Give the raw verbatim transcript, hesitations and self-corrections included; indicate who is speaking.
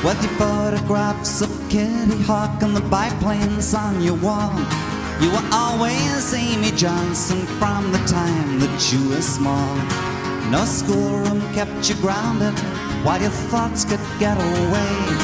Speaker 1: with your photographs of Kitty Hawk and the biplanes on your wall. You were always Amy Johnson from the time that you were small. No schoolroom kept you grounded while your thoughts could get away.